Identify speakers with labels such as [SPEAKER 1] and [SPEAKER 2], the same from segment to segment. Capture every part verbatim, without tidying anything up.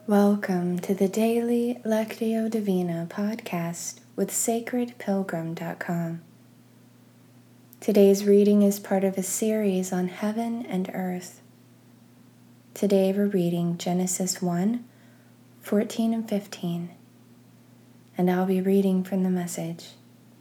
[SPEAKER 1] Welcome to the Daily Lectio Divina podcast with sacred pilgrim dot com. Today's reading is part of a series on heaven and earth. Today we're reading Genesis one, fourteen and fifteen, and I'll be reading from the Message.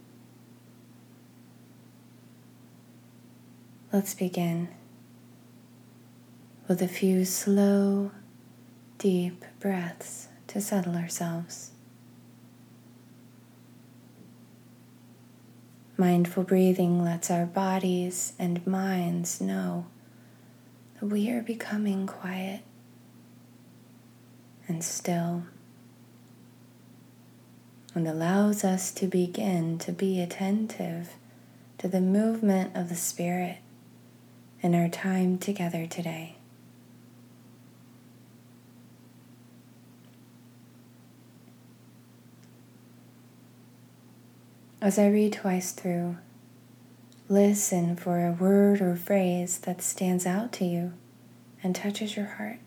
[SPEAKER 1] Let's begin with a few slow, deep breaths to settle ourselves. Mindful breathing lets our bodies and minds know that we are becoming quiet and still, and allows us to begin to be attentive to the movement of the Spirit in our time together today. As I read twice through, listen for a word or phrase that stands out to you and touches your heart.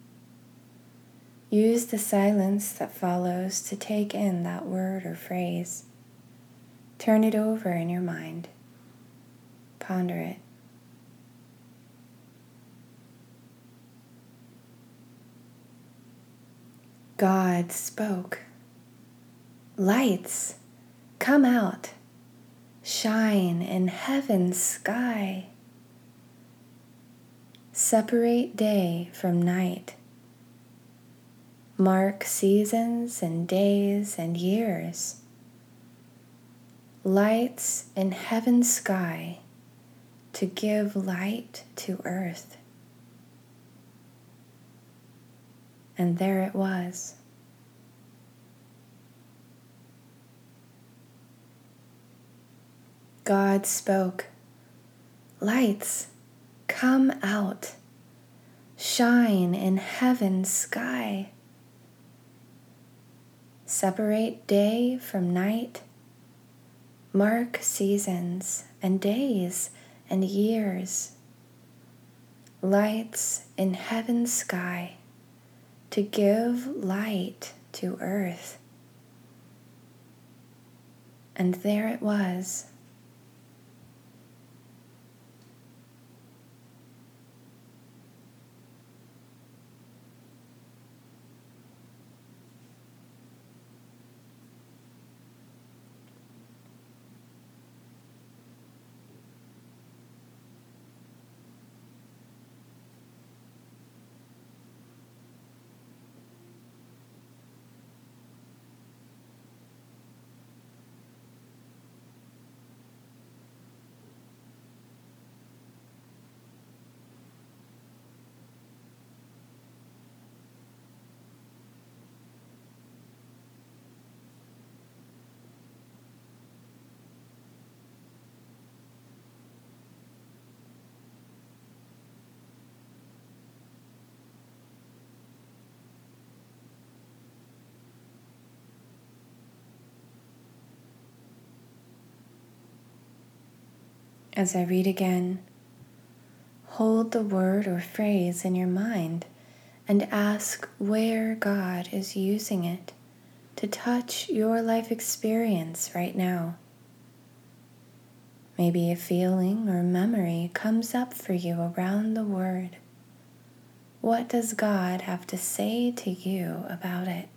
[SPEAKER 1] Use the silence that follows to take in that word or phrase. Turn it over in your mind. Ponder it. God spoke. Lights, come out. Shine in heaven's sky. Separate day from night. Mark seasons and days and years. Lights in heaven's sky to give light to earth. And there it was. God spoke, lights, come out, shine in heaven's sky. Separate day from night, mark seasons and days and years. Lights in heaven's sky to give light to earth. And there it was. As I read again, hold the word or phrase in your mind and ask where God is using it to touch your life experience right now. Maybe a feeling or memory comes up for you around the word. What does God have to say to you about it?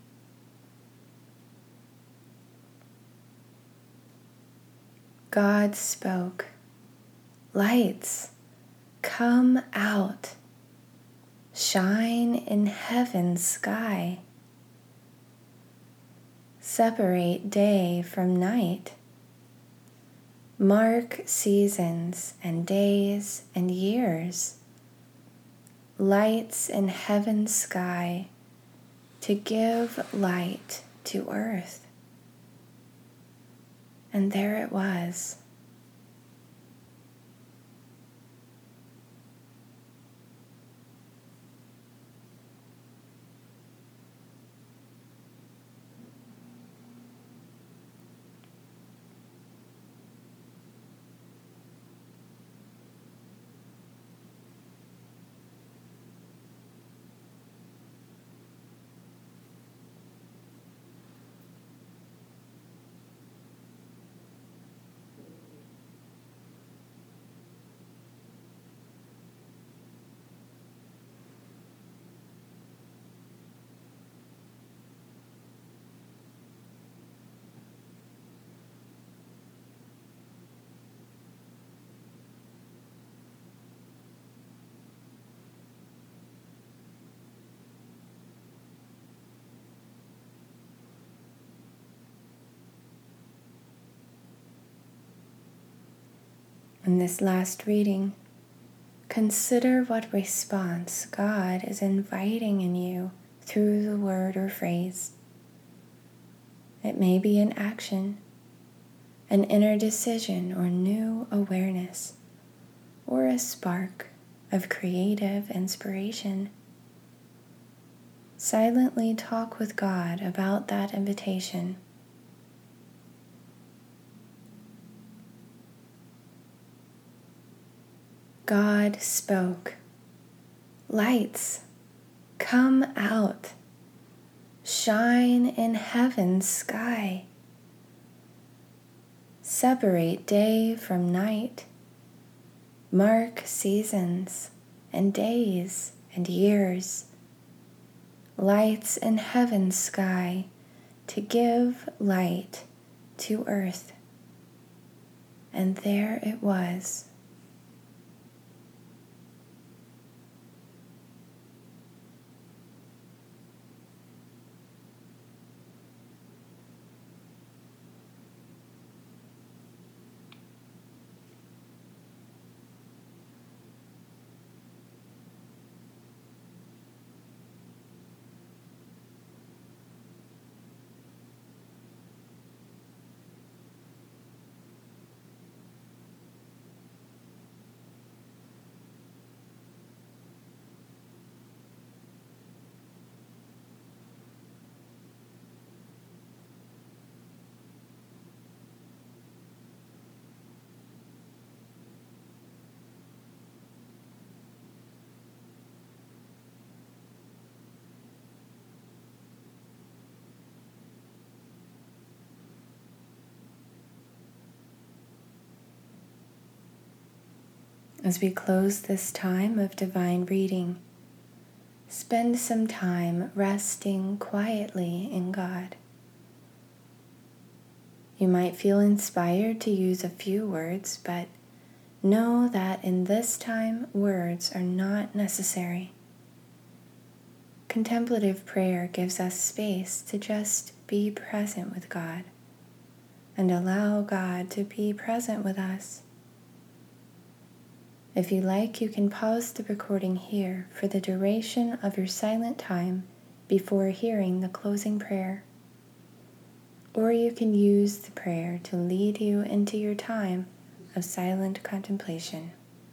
[SPEAKER 1] God spoke, lights, come out, shine in heaven's sky. Separate day from night, mark seasons and days and years. Lights in heaven's sky to give light to earth. And there it was. In this last reading, consider what response God is inviting in you through the word or phrase. It may be an action, an inner decision or new awareness, or a spark of creative inspiration. Silently talk with God about that invitation. God spoke, "Lights, come out. Shine in heaven's sky. Separate day from night. Mark seasons and days and years. Lights in heaven's sky to give light to earth." And there it was. As we close this time of divine reading, spend some time resting quietly in God. You might feel inspired to use a few words, but know that in this time, words are not necessary. Contemplative prayer gives us space to just be present with God and allow God to be present with us. If you like, you can pause the recording here for the duration of your silent time before hearing the closing prayer. Or you can use the prayer to lead you into your time of silent contemplation.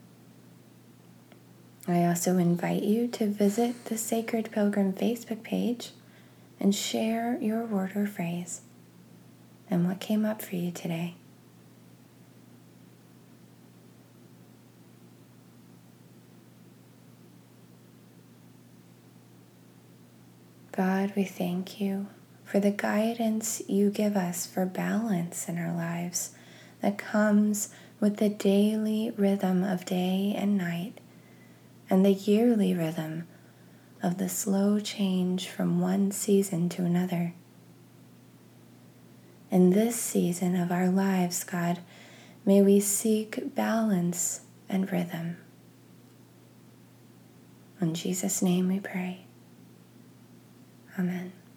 [SPEAKER 1] I also invite you to visit the Sacred Pilgrim Facebook page and share your word or phrase and what came up for you today. God, we thank you for the guidance you give us for balance in our lives that comes with the daily rhythm of day and night and the yearly rhythm of the slow change from one season to another. In this season of our lives, God, may we seek balance and rhythm. In Jesus' name we pray. Amen.